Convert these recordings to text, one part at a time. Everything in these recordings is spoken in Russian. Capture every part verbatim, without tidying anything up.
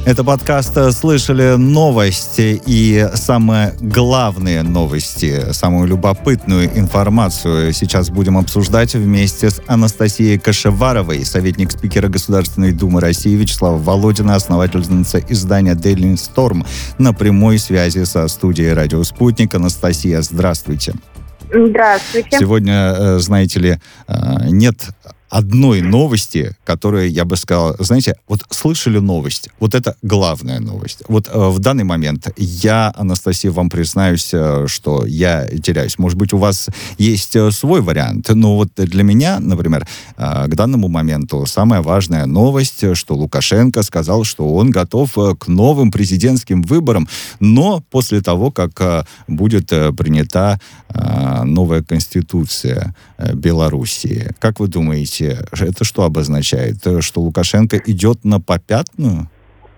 Это подкаст «Слышали новости» и самые главные новости, самую любопытную информацию сейчас будем обсуждать вместе с Анастасией Кашеваровой, советник спикера Государственной Думы России, Вячеслава Володина, основательница издания Daily Storm, на прямой связи со студией «Радио Спутник». Анастасия, здравствуйте. Здравствуйте. Сегодня, знаете ли, нет одной новости, которая, я бы сказал, знаете, вот слышали новость, вот это главная новость. Вот э, в данный момент я, Анастасия, вам признаюсь, э, что я теряюсь. Может быть, у вас есть э, свой вариант, но вот для меня, например, э, к данному моменту самая важная новость, что Лукашенко сказал, что он готов э, к новым президентским выборам, но после того, как э, будет э, принята э, новая конституция э, Белоруссии. Как вы думаете, это что обозначает? Что Лукашенко идет на попятную?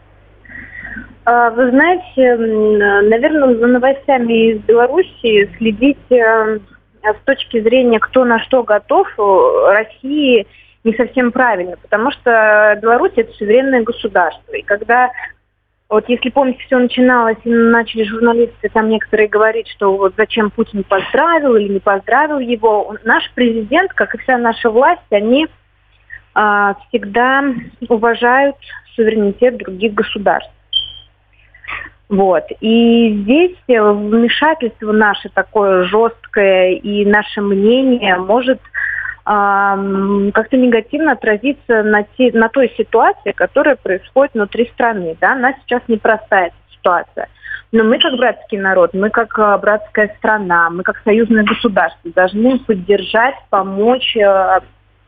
Вы знаете, наверное, за новостями из Белоруссии следить с точки зрения, кто на что готов, России не совсем правильно, потому что Беларусь — это суверенное государство. И когда, вот если помните, все начиналось, и начали журналисты там некоторые говорить, что вот зачем Путин поздравил или не поздравил его, наш президент, как и вся наша власть, они а, всегда уважают суверенитет других государств. Вот. И здесь вмешательство наше такое жесткое, и наше мнение может как-то негативно отразиться на, те, на той ситуации, которая происходит внутри страны. Да? У нас сейчас непростая ситуация. Но мы, как братский народ, мы, как братская страна, мы, как союзное государство, должны поддержать, помочь э,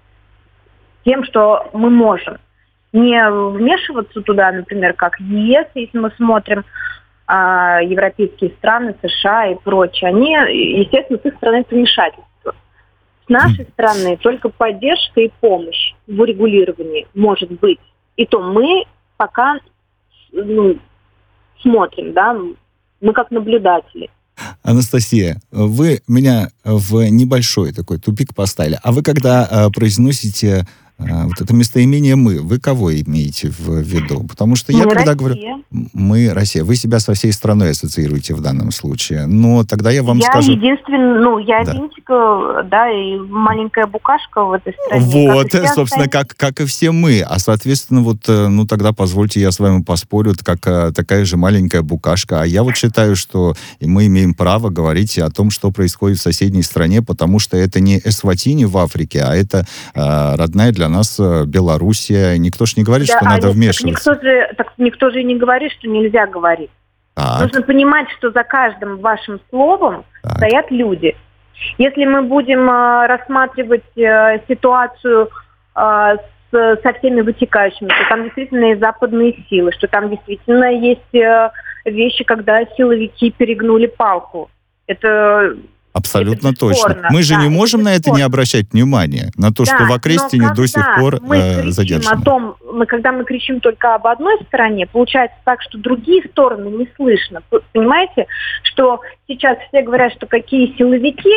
тем, что мы можем. Не вмешиваться туда, например, как ЕС, если мы смотрим э, европейские страны, США и прочее. Они, естественно, с их стороны вмешательство. С нашей стороны только поддержка и помощь в урегулировании может быть. И то мы пока ну, смотрим, да, мы как наблюдатели. Анастасия, вы меня в небольшой такой тупик поставили. А вы когда а, произносите а, вот это местоимение «мы», вы кого имеете в виду? Потому что я мы когда Россия. говорю «мы, Россия», вы себя со всей страной ассоциируете в данном случае. Но тогда я вам я скажу... единственная, ну, я да. винтика, да, и маленькая букашка в этой стране. Вот, как собственно, как, как и все мы. А, соответственно, вот, ну, тогда позвольте, я с вами поспорю, как такая же маленькая букашка. А я вот считаю, что мы имеем право говорить о том, что происходит в соседней стране, потому что это не Эсватини в Африке, а это э, родная для нас Белоруссия. Никто же не говорит, да, что а надо нет, вмешиваться. Никто же, так, никто же и не говорит, что нельзя говорить. Так. Нужно понимать, что за каждым вашим словом так. стоят люди. Если мы будем э, рассматривать э, ситуацию э, с, со всеми вытекающими, что там действительно есть западные силы, что там действительно есть э, вещи, когда силовики перегнули палку. Это... Абсолютно это точно. Мы же да, не можем это на это не обращать внимания, на то, да, что в Окрестине до сих пор мы э, задержано. О том, мы, когда мы кричим только об одной стороне, получается так, что другие стороны не слышно. Понимаете, что сейчас все говорят, что какие силовики,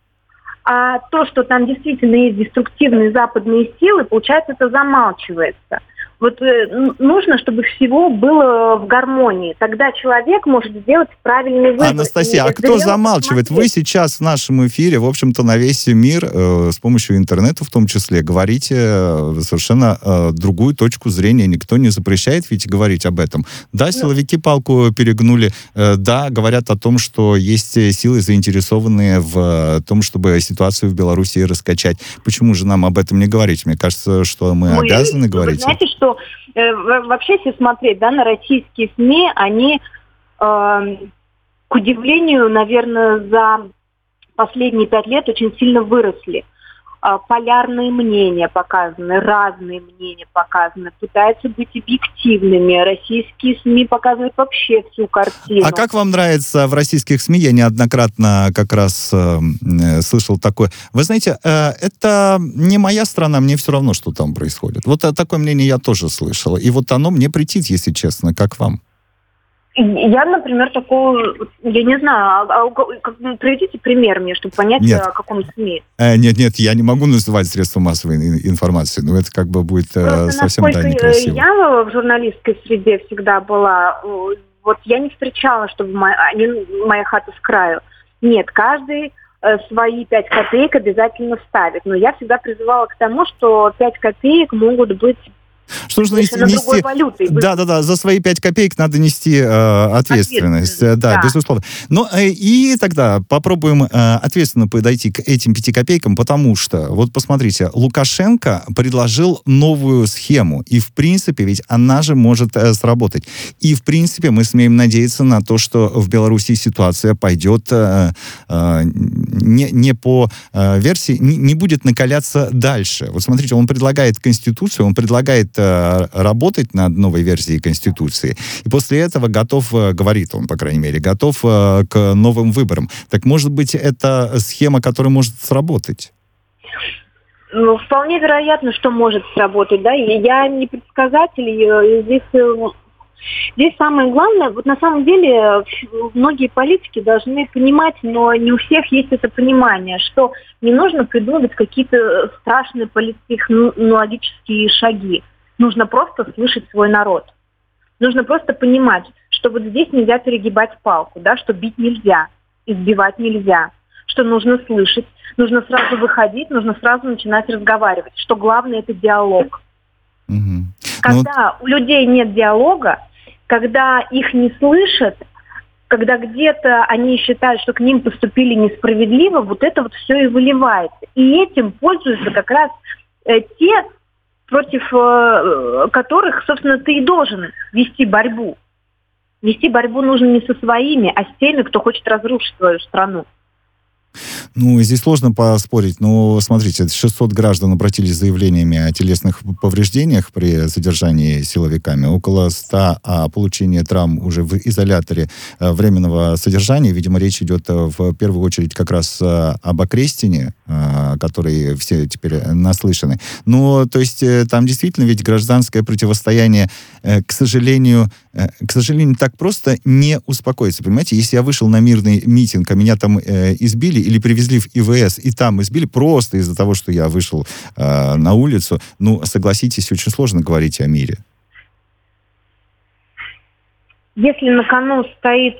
а то, что там действительно есть деструктивные западные силы, получается, это замалчивается. Вот э, нужно, чтобы всего было в гармонии. Тогда человек может сделать правильный выбор. Анастасия, а кто замалчивает? Смотреть. Вы сейчас в нашем эфире, в общем-то, на весь мир, э, с помощью интернета в том числе, говорите э, совершенно э, другую точку зрения. Никто не запрещает ведь говорить об этом. Да, силовики палку перегнули. Э, да, говорят о том, что есть силы, заинтересованные в том, чтобы ситуацию в Беларуси раскачать. Почему же нам об этом не говорить? Мне кажется, что мы, мы обязаны говорить. Вы знаете, что э, вообще, если смотреть, да, на российские СМИ, они, э, к удивлению, наверное, за последние пять лет очень сильно выросли. Э, полярные мнения показаны, разные мнения показаны, пытаются быть объективными. Российские СМИ показывают вообще всю картину. А как вам нравится в российских СМИ? Я неоднократно как раз э, слышал такое. Вы знаете, э, это не моя страна, мне все равно, что там происходит. Вот такое мнение я тоже слышал. И вот оно мне претит, если честно, как вам? Я, например, такого, я не знаю, а, а, как, ну, приведите пример мне, чтобы понять, нет. о каком СМИ. Э, нет, нет, я не могу называть средства массовой информации, но это как бы будет э, совсем, да, некрасиво. Я в журналистской среде всегда была, вот я не встречала, чтобы моя, моя хата с краю. Нет, каждый э, свои пять копеек обязательно ставит, но я всегда призывала к тому, что пять копеек могут быть что нужно нести, нести... Да, да, да, за свои пять копеек надо нести э, ответственность. ответственность. Да, да, безусловно. Ну, э, и тогда попробуем э, ответственно подойти к этим пяти копейкам, потому что, вот посмотрите, Лукашенко предложил новую схему, и, в принципе, ведь она же может э, сработать. И, в принципе, мы смеем надеяться на то, что в Беларуси ситуация пойдет э, э, не, не по э, версии, не, не будет накаляться дальше. Вот смотрите, он предлагает Конституцию, он предлагает работать над новой версией Конституции. И после этого готов, говорит он, по крайней мере, готов к новым выборам. Так, может быть, это схема, которая может сработать? Ну, вполне вероятно, что может сработать, да. Я не предсказатель, здесь, здесь самое главное, вот на самом деле многие политики должны понимать, но не у всех есть это понимание, что не нужно придумывать какие-то страшные политтехнологические шаги. Нужно просто слышать свой народ. Нужно просто понимать, что вот здесь нельзя перегибать палку, да, что бить нельзя, избивать нельзя, что нужно слышать, нужно сразу выходить, нужно сразу начинать разговаривать, что главное – это диалог. Угу. Когда ну... у людей нет диалога, когда их не слышат, когда где-то они считают, что к ним поступили несправедливо, вот это вот все и выливается. И этим пользуются как раз э, те, против э, которых, собственно, ты и должен вести борьбу. Вести борьбу нужно не со своими, а с теми, кто хочет разрушить свою страну. Ну, здесь сложно поспорить, но смотрите, шестьсот граждан обратились с заявлениями о телесных повреждениях при задержании силовиками, около ста о получении травм уже в изоляторе временного содержания. Видимо, речь идет в первую очередь как раз об Окрестине, который все теперь наслышаны. Но, то есть, там действительно ведь гражданское противостояние, к сожалению, к сожалению, так просто не успокоится. Понимаете, если я вышел на мирный митинг, а меня там избили или привезли в ИВС, и там избили просто из-за того, что я вышел э, на улицу, ну, согласитесь, очень сложно говорить о мире. Если на кону стоит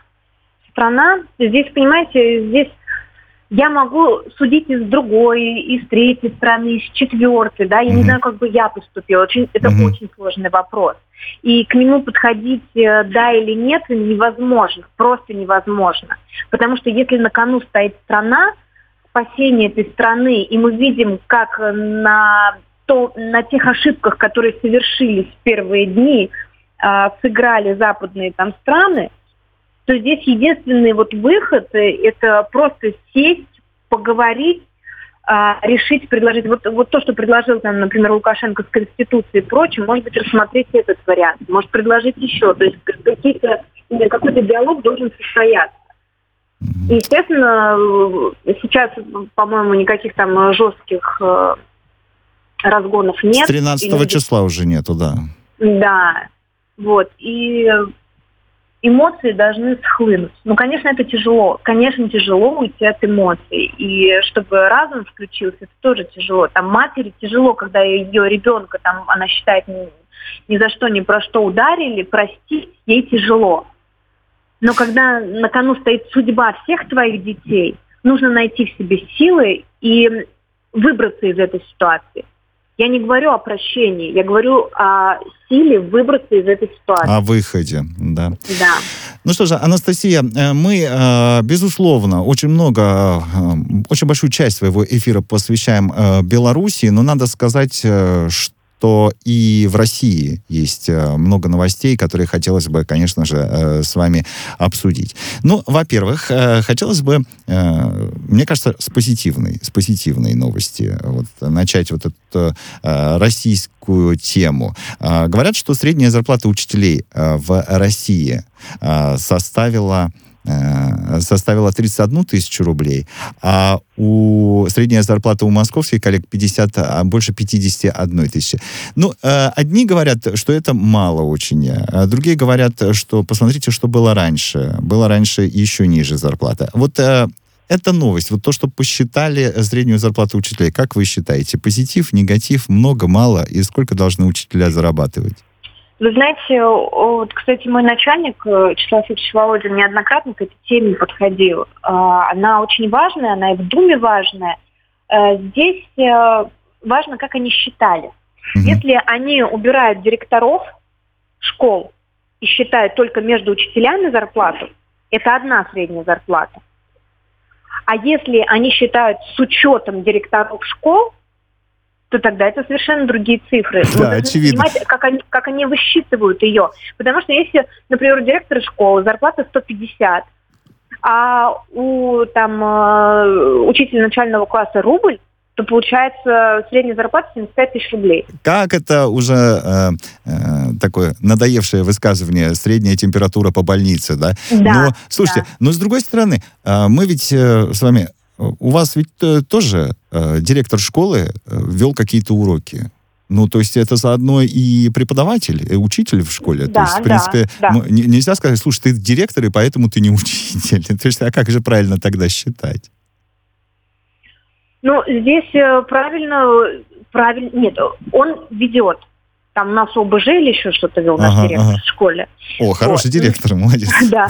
страна, здесь, понимаете, здесь я могу судить из другой, из третьей страны, из четвертой, да, я mm-hmm. не знаю, как бы я поступила. Очень, это mm-hmm. очень сложный вопрос. И к нему подходить да или нет невозможно, просто невозможно. Потому что если на кону стоит страна, спасение этой страны, и мы видим, как на, то, на тех ошибках, которые совершились в первые дни, э, сыграли западные там страны, то здесь единственный вот выход – это просто сесть, поговорить, решить, предложить. Вот, вот то, что предложил, там, например, Лукашенко с Конституцией и прочим, может быть, рассмотреть этот вариант, может предложить еще. То есть какие-то, какой-то диалог должен состояться. И, естественно, сейчас, по-моему, никаких там жестких э, разгонов нет. С тринадцатого Или... числа уже нету, да. Да. Вот. И эмоции должны схлынуть. Ну, конечно, это тяжело. Конечно, тяжело уйти от эмоций. И чтобы разум включился, это тоже тяжело. Там матери тяжело, когда ее ребенка, там, она считает, ни, ни за что, ни про что ударили, простить, ей тяжело. Но когда на кону стоит судьба всех твоих детей, нужно найти в себе силы и выбраться из этой ситуации. Я не говорю о прощении, я говорю о силе выбраться из этой ситуации. О выходе, да. Да. Ну что же, Анастасия, мы, безусловно, очень много, очень большую часть своего эфира посвящаем Беларуси, но надо сказать, что то и в России есть много новостей, которые хотелось бы, конечно же, с вами обсудить. Ну, во-первых, хотелось бы, мне кажется, с позитивной, с позитивной новости вот, начать вот эту российскую тему. Говорят, что средняя зарплата учителей в России составила э, составила тридцать одну тысячу рублей, а у средняя зарплата у московских коллег пятьдесят, а больше пятьдесят одна тысяча. Ну, э, одни говорят, что это мало очень, а другие говорят, что посмотрите, что было раньше. Было раньше еще ниже зарплата. Вот э, эта новость, вот то, что посчитали среднюю зарплату учителей, как вы считаете, позитив, негатив, много, мало, и сколько должны учителя зарабатывать? Вы знаете, вот, кстати, мой начальник, Вячеслав Федорович Володин, неоднократно к этой теме подходил. Она очень важная, она и в Думе важная. Здесь важно, как они считали. Угу. Если они убирают директоров школ и считают только между учителями зарплату, это одна средняя зарплата. А если они считают с учетом директоров школ, то тогда это совершенно другие цифры. Да, очевидно. Понимаете, как они, как они высчитывают ее. Потому что если, например, у директора школы зарплата сто пятьдесят, а у там, учителя начального класса рубль, то получается средняя зарплата семьдесят пять тысяч рублей. Как это уже э, э, такое надоевшее высказывание, средняя температура по больнице, да? Да. Но, слушайте, да. но с другой стороны, э, мы ведь э, с вами, у вас ведь э, тоже э, директор школы э, вел какие-то уроки. Ну, то есть это заодно и преподаватель, и учитель в школе. Да, то есть, в принципе, да, да. нельзя сказать, слушай, ты директор, и поэтому ты не учитель. То есть, а как же правильно тогда считать? Ну, здесь правильно, правильно, нет, он ведет. Там у нас ОБЖ или еще что-то вел наш ага, директор ага. в школе. О, хороший вот. директор, молодец. Да,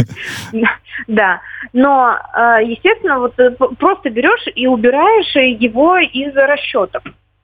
да. Но, естественно, вот просто берешь и убираешь его из расчетов.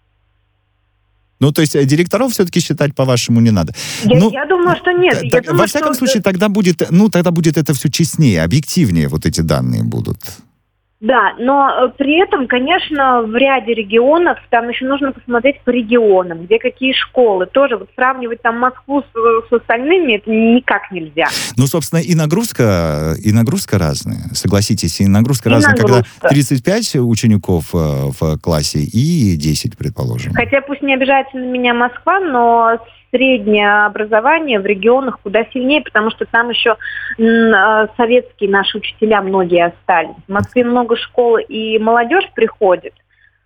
Ну, то есть директоров все-таки считать, по-вашему, не надо. Я, ну, я думаю, что нет. Так, я думаю, во всяком что... случае, тогда будет, ну, тогда будет это все честнее, объективнее вот эти данные будут. Да, но при этом, конечно, в ряде регионов, там еще нужно посмотреть по регионам, где какие школы. Тоже вот сравнивать там Москву с, с остальными, это никак нельзя. Ну, собственно, и нагрузка, и нагрузка разная. Согласитесь, и нагрузка и разная, нагрузка. Когда тридцать пять учеников в классе и десять, предположим. Хотя пусть не обижается на меня Москва, но среднее образование в регионах куда сильнее, потому что там еще м, советские наши учителя многие остались. В Москве много школ и молодежь приходит.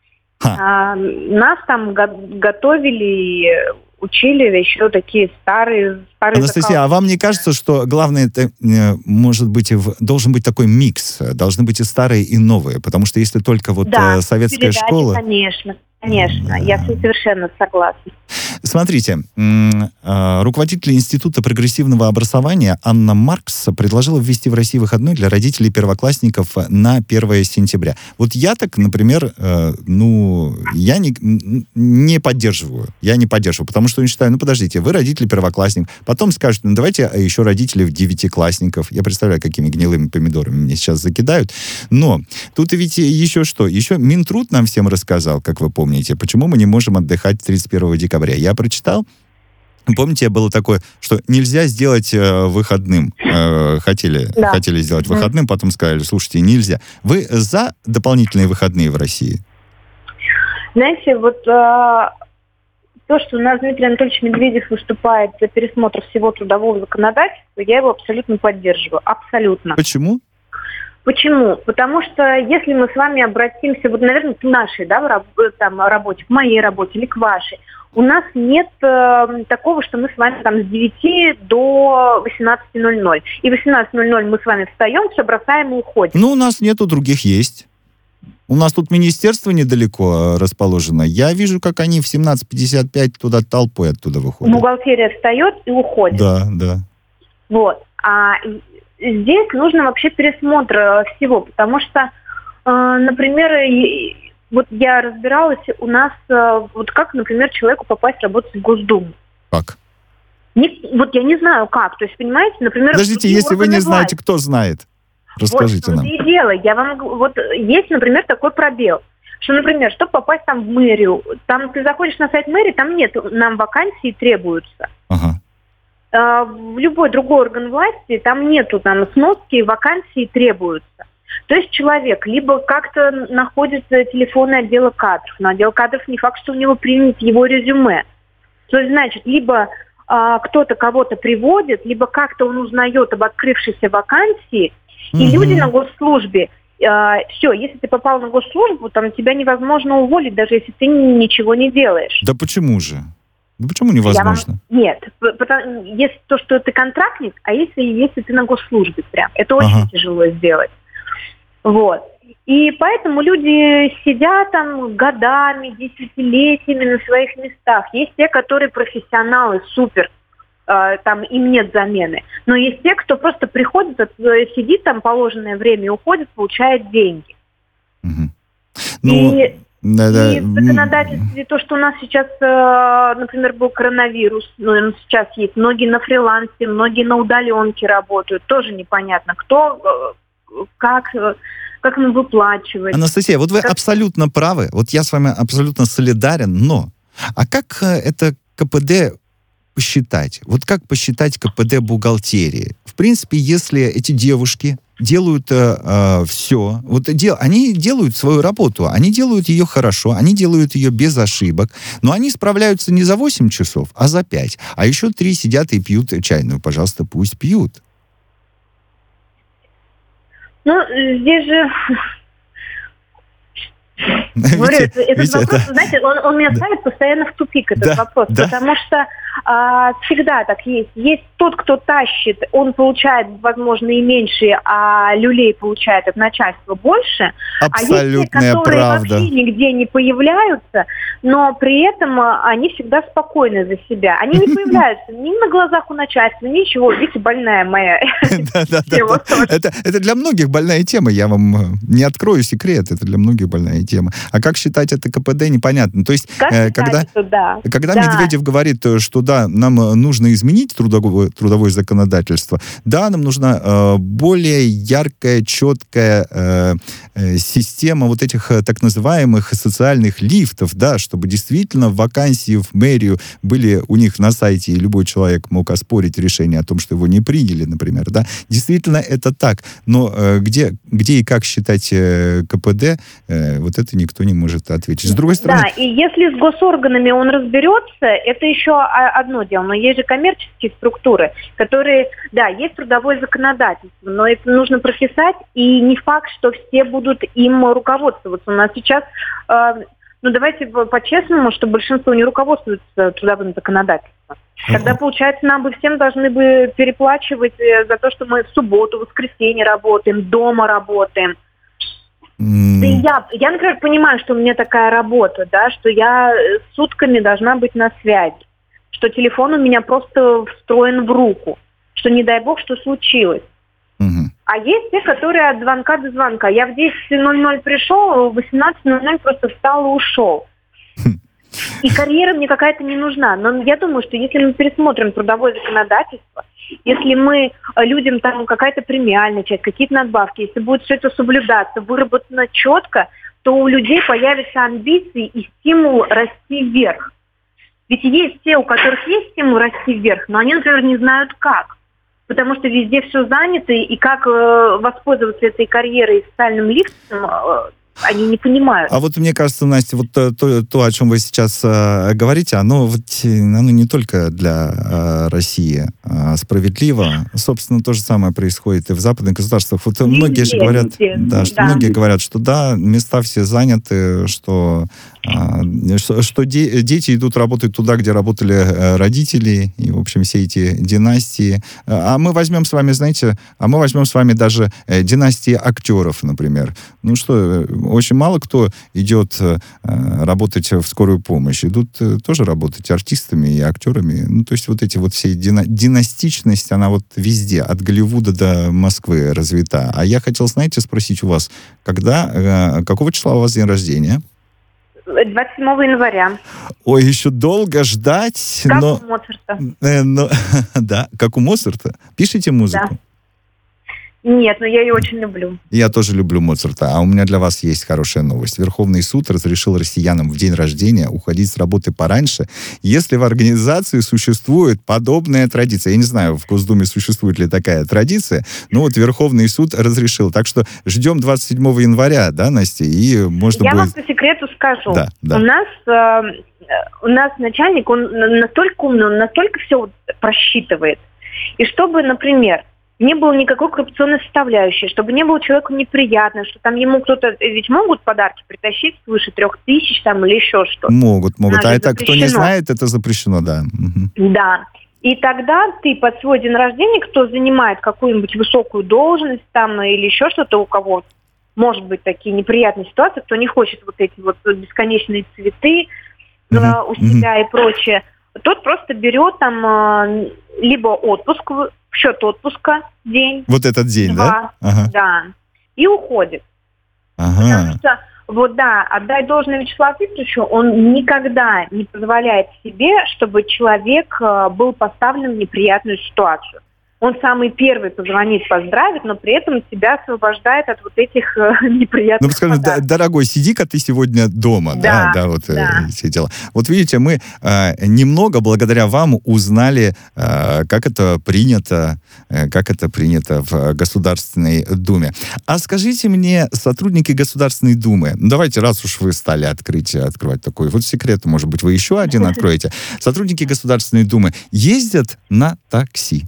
А, нас там го- готовили и учили еще такие старые... старые Анастасия, закалки. а вам не кажется, что главное, это может быть, должен быть такой микс, должны быть и старые, и новые? Потому что если только вот да, советская передачи, школа... конечно. Конечно, да. я совершенно согласна. Смотрите, руководитель Института прогрессивного образования Анна Маркс предложила ввести в России выходной для родителей первоклассников на первое сентября. Вот я так, например, ну, я не, не поддерживаю. Я не поддерживаю, потому что я считаю, ну, подождите, вы родители первоклассников, потом скажут, ну, давайте еще родителей девятиклассников. Я представляю, какими гнилыми помидорами меня сейчас закидают. Но тут ведь еще что? Еще Минтруд нам всем рассказал, как вы помните, Помните, почему мы не можем отдыхать тридцать первого декабря? Я прочитал, помните, было такое, что нельзя сделать э, выходным. Э, хотели, да. хотели сделать выходным, потом сказали, слушайте, нельзя. Вы за дополнительные выходные в России? Знаете, вот э, то, что у нас Дмитрий Анатольевич Медведев выступает за пересмотр всего трудового законодательства, я его абсолютно поддерживаю. Абсолютно. Почему? Почему? Потому что если мы с вами обратимся, вот, наверное, к нашей да, там, работе, к моей работе или к вашей, у нас нет э, такого, что мы с вами там с девяти до восемнадцати ноль-ноль. И в восемнадцать ноль-ноль мы с вами встаем, все бросаем и уходим. Ну, у нас нету, других есть. У нас тут министерство недалеко расположено. Я вижу, как они в семнадцать пятьдесят пять туда толпой оттуда выходят. Бухгалтерия встает и уходит. Да, да. Вот. А здесь нужно вообще пересмотр всего, потому что, э, например, и, вот я разбиралась, у нас, э, вот как, например, человеку попасть работать в Госдуму. Как? Не, вот я не знаю как, то есть, понимаете, например... Подождите, если вы не знаете, власти. Кто знает? Расскажите вот, нам. Вот и дело, я вам, вот есть, например, такой пробел, что, например, чтобы попасть там в мэрию, там ты заходишь на сайт мэрии, там нет, нам вакансии требуются. Ага. В любой другой орган власти там нету там сноски, вакансии требуются. То есть человек либо как-то находится телефонное отдела кадров, но отдел кадров не факт, что у него примет его резюме. То есть, значит, либо а, кто-то кого-то приводит, либо как-то он узнает об открывшейся вакансии, и Мгм. люди на госслужбе, а, все, если ты попал на госслужбу, там тебя невозможно уволить, даже если ты ничего не делаешь. Да почему же? Да почему Я вам... невозможно? Нет, п- потому... есть то, что ты контрактник, а если, если ты на госслужбе прям. Это очень Ага. тяжело сделать. Вот. И поэтому люди сидят там годами, десятилетиями на своих местах. Есть те, которые профессионалы, супер, э, там им нет замены. Но есть те, кто просто приходит, э, сидит там положенное время и уходит, получает деньги. Мгм. Ну, И, да, да, и в м, законодательстве то, что у нас сейчас, э, например, был коронавирус, ну, он сейчас есть, многие на фрилансе, многие на удаленке работают, тоже непонятно, кто, э, как, э, как им выплачивать. Анастасия, вот вы Как- абсолютно правы, вот я с вами абсолютно солидарен, но а как э, это КПД посчитать? Вот как посчитать КПД бухгалтерии? В принципе, если эти девушки делают все, вот дел, они делают свою работу, они делают ее хорошо, они делают ее без ошибок, но они справляются не за восемь часов, а за пять. А еще три сидят и пьют чайную. Пожалуйста, пусть пьют. Ну, здесь же... Говорю, Ведь- этот ведь вопрос, это- знаете, он, он меня Да. ставит постоянно в тупик, этот Да, вопрос, да. потому что а, всегда так есть. Есть тот, кто тащит, он получает, возможно, и меньше, а люлей получает от начальства больше. А есть те, Абсолютная которые правда. вообще нигде не появляются, но при этом а, они всегда спокойны за себя. Они не появляются ни на глазах у начальства, ничего. Видите, больная моя. Да, да, да, Тема да. тоже. Это, это для многих больная тема, я вам э, не открою секрет, это для многих больная тема. А как считать это КПД, непонятно. То есть, Как э, считать, когда, что да. когда Да. Медведев говорит, э, что да, нам э, нужно изменить трудовое, трудовое законодательство, да, нам нужна э, более яркая, четкая э, э, система вот этих э, так называемых социальных лифтов, да, чтобы действительно вакансии в мэрию были у них на сайте, и любой человек мог оспорить решение о том, что его не приняли, например, да. Действительно, это так. Но э, где, где и как считать э, КПД, э, вот это никто не может ответить. С другой стороны... Да, и если с госорганами он разберется, это еще о- одно дело. Но есть же коммерческие структуры, которые, да, есть трудовое законодательство, но это нужно прописать, и не факт, что все будут им руководствоваться. У нас сейчас, э, ну давайте по- по-честному, что большинство не руководствуется трудовым законодательством. Тогда, получается, нам бы всем должны бы переплачивать э, за то, что мы в субботу, воскресенье работаем, дома работаем. м, Да и я, я, например, понимаю, что у меня такая работа, да, что я э, сутками должна быть на связи, что телефон у меня просто встроен в руку, что не дай бог, что случилось. мгм. А есть те, которые от звонка до звонка. Я в десять ноль ноль пришел, в восемнадцать ноль ноль просто встал и ушел. И карьера мне какая-то не нужна. Но я думаю, что если мы пересмотрим трудовое законодательство, если мы э, людям там какая-то премиальная часть, какие-то надбавки, если будет все это соблюдаться, выработано четко, то у людей появятся амбиции и стимул расти вверх. Ведь есть те, у которых есть стимул расти вверх, но они, например, не знают как. Потому что везде все занято, и как э, воспользоваться этой карьерой и социальным лифтом, э, они не понимают. А вот мне кажется, Настя, вот то, то, то, о чем вы сейчас э, говорите, оно, вот, э, оно не только для э, России э, справедливо. Собственно, то же самое происходит и в западных государствах. Вот Везде, многие же говорят, везде. да, что Да. многие говорят, что да, места все заняты, что, э, что, что де- дети идут работать туда, где работали э, родители, и, в общем, все эти династии. А мы возьмем с вами, знаете, а мы возьмем с вами даже э, династии актеров, например. Ну что, э, очень мало кто идет э, работать в скорую помощь. Идут э, тоже работать артистами и актерами. Ну, то есть вот эти вот все дина- династичность, она вот везде, от Голливуда до Москвы развита. А я хотел, знаете, спросить у вас, когда, э, какого числа у вас день рождения? двадцать седьмого января. Ой, еще долго ждать, Как но... у Моцарта. э, но да, как у Моцарта. Пишите музыку? Нет, но я ее очень люблю. Я тоже люблю Моцарта. А у меня для вас есть хорошая новость. Верховный суд разрешил россиянам в день рождения уходить с работы пораньше, если в организации существует подобная традиция. Я не знаю, в Госдуме существует ли такая традиция, но вот Верховный суд разрешил. Так что ждем двадцать седьмого января, да, Настя, и можно я будет... вам по секрету скажу. Да, да. У нас, э, у нас начальник, он настолько умный, он настолько все вот просчитывает. И чтобы, например, не было никакой коррупционной составляющей, чтобы не было человеку неприятно, что там ему кто-то... Ведь могут подарки притащить свыше трех тысяч там или еще что-то. Могут, могут. Даже А это, кто не запрещено. знает, это запрещено, да. Угу. Да. И тогда ты под свой день рождения, кто занимает какую-нибудь высокую должность там или еще что-то, у кого может быть такие неприятные ситуации, кто не хочет вот эти вот бесконечные цветы Угу. э, у себя и прочее, тот просто берет там э, либо отпуск, в счет отпуска день. Вот этот день, два, да? Ага. Да. И уходит. Ага. Потому что, вот да, отдай должное Вячеславу Викторовичу, он никогда не позволяет себе, чтобы человек э, был поставлен в неприятную ситуацию. Он самый первый позвонит, поздравит, но при этом тебя освобождает от вот этих э, неприятных Ну, скажем, подарков. дорогой, сиди-ка ты сегодня дома, да, Да, да, вот да. э, все дела. Вот видите, мы э, немного благодаря вам узнали, э, как это принято, э, как это принято в Государственной Думе. А скажите мне, сотрудники Государственной Думы, ну, давайте, раз уж вы стали открыть, открывать такой вот секрет, может быть, вы еще один откроете. Сотрудники Государственной Думы ездят на такси?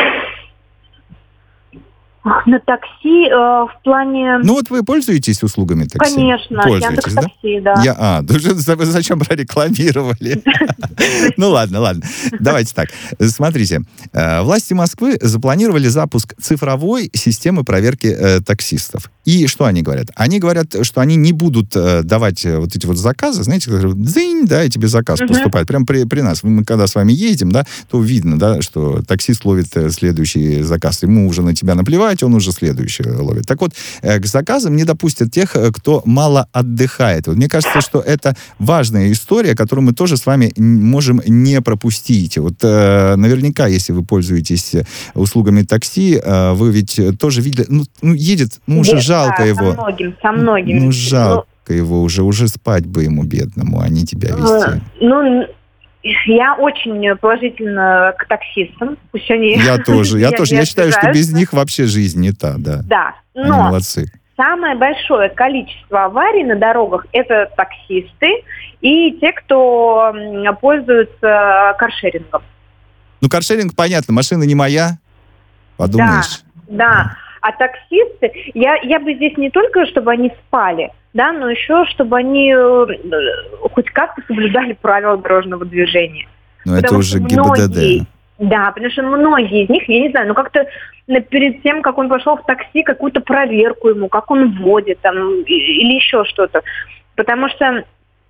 На такси э, в плане... Ну вот вы пользуетесь услугами такси? Конечно, Пользуетесь, да? Яндекс.Такси, да. Я, а, даже за- зачем прорекламировали? Ну ладно, ладно. Давайте так. Смотрите. э, Власти Москвы запланировали запуск цифровой системы проверки э, таксистов. И что они говорят? Они говорят, что они не будут э, давать э, вот эти вот заказы, знаете, которые дзынь, да, и тебе заказ Мгм. поступает. Прямо при, при нас. Мы когда с вами едем, да, то видно, да, что таксист ловит э, следующий заказ. Ему уже на тебя наплевать, он уже следующий ловит. Так вот, э, к заказам не допустят тех, э, кто мало отдыхает. Вот мне кажется, что это важная история, которую мы тоже с вами н- можем не пропустить. Вот э, наверняка, если вы пользуетесь э, услугами такси, э, вы ведь э, тоже видели, ну, ну, едет, ну уже Нет, жалко да, его. Со многим, со многими. Ну жалко его уже, уже спать бы ему бедному, а не тебя Ну, вести. ну, я очень положительно к таксистам. Пусть они... Я тоже, я не- тоже. не Я считаю, что обижаются. без них вообще жизнь не та, да. Да, Они но молодцы. самое большое количество аварий на дорогах – это таксисты и те, кто м, пользуются каршерингом. Ну, каршеринг, понятно, машина не моя, подумаешь. Да, а таксисты, я, я бы здесь не только, чтобы они спали, да, но еще, чтобы они э, хоть как-то соблюдали правила дорожного движения. Но это Потому уже что ГИБДД. многие- Да, потому что многие из них, я не знаю, ну как-то на- перед тем, как он пошел в такси, какую-то проверку ему, как он водит там, и- или еще что-то. Потому что э,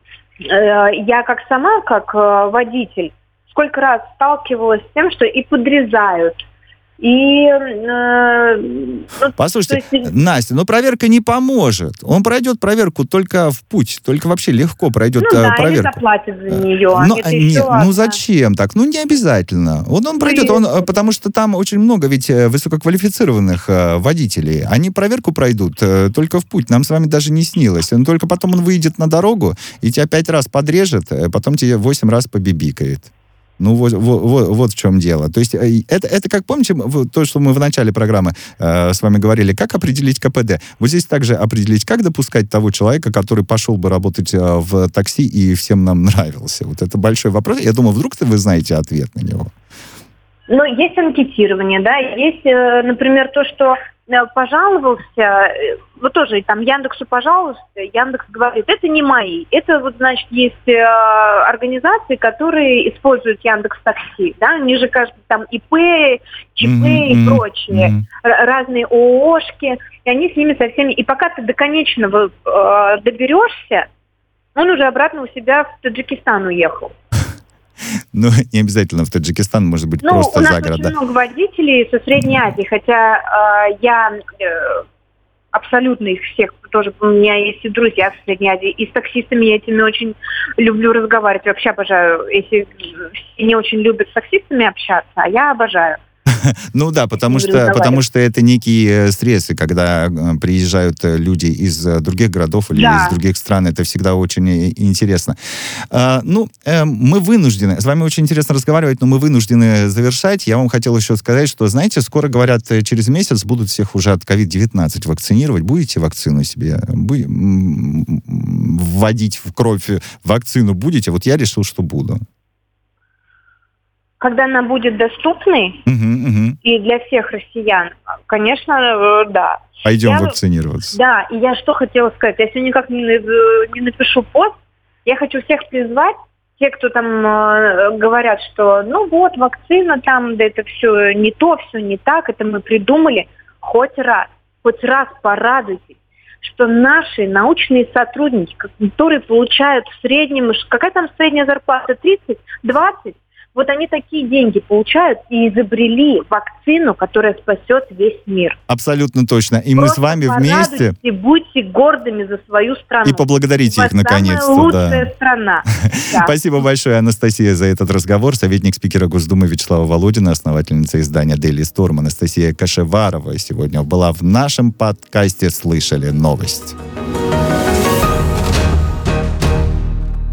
я как сама, как э, водитель, сколько раз сталкивалась с тем, что и подрезают, и... э, ну, Послушайте, то есть- Настя, но проверка не поможет. Он пройдет проверку только в путь, только вообще легко пройдет ну э, да, они проверку. заплатят за нее. Но, это а, еще нет, ну ладно. зачем так? Ну не обязательно. Вот он пройдет, он, э, потому что там очень много ведь э, высококвалифицированных э, водителей. Они проверку пройдут э, только в путь. Нам с вами даже не снилось. Но только потом он выйдет на дорогу и тебя пять раз подрежет, э, потом тебе восемь раз побибикает. Ну, вот, вот, вот, вот в чем дело. То есть э, это, это как, помните, в- то, что мы в начале программы э, с вами говорили, как определить ка пэ дэ? Вот здесь также определить, как допускать того человека, который пошел бы работать э, в такси и всем нам нравился. Вот это большой вопрос. Я думаю, вдруг вы знаете ответ на него. Ну, есть анкетирование, да, есть, э, например, то, что э, пожаловался, э, вот тоже там Яндексу пожаловался, Яндекс говорит, это не мои, это вот, значит, есть э, организации, которые используют Яндекс.Такси, да, они же, кажется, там ИП, ЧП Мгм, и мгм, прочие, мгм. р- разные ООшки, и они с ними со всеми, и пока ты до конечного э, доберешься, он уже обратно у себя в Таджикистан уехал. Ну, не обязательно в Таджикистан, может быть, Ну, просто у нас за город. очень да. много водителей со Средней Азии, хотя э, я э, абсолютно их всех, тоже у меня есть и друзья в Средней Азии, и с таксистами я этими очень люблю разговаривать, вообще обожаю, если все не очень любят с таксистами общаться, а я обожаю. Ну да, потому Не что, разговаривать. потому что это некие стрессы, когда э, приезжают э, люди из э, других городов или Да. из других стран. Это всегда очень и- интересно. А, ну, э, мы вынуждены, с вами очень интересно разговаривать, но мы вынуждены завершать. Я вам хотел еще сказать, что, знаете, скоро, говорят, э, через месяц будут всех уже от ковид девятнадцать вакцинировать. Будете вакцину себе бу- м, м, вводить в кровь вакцину? Будете? Вот я решил, что буду. Когда она будет доступной Мгм, мгм. и для всех россиян, конечно, э, да. Пойдем Я- вакцинироваться. Да, и я что хотела сказать. Я сегодня никак не, на- не напишу пост. Я хочу всех призвать, те, кто там э, говорят, что ну вот, вакцина там, да это все не то, все не так, это мы придумали. Хоть раз, хоть раз порадуйтесь, что наши научные сотрудники, которые получают в среднем, какая там средняя зарплата, тридцать, двадцать, вот они такие деньги получают и изобрели вакцину, которая спасет весь мир. Абсолютно точно. И мы Просто с вами вместе... порадуйтесь и будьте гордыми за свою страну. И поблагодарите У их вас наконец-то. самая лучшая Да. страна. Да. Спасибо большое, Анастасия, за этот разговор. Советник спикера Госдумы Вячеслава Володина, основательница издания Daily Storm Анастасия Кашеварова сегодня была в нашем подкасте «Слышали новость».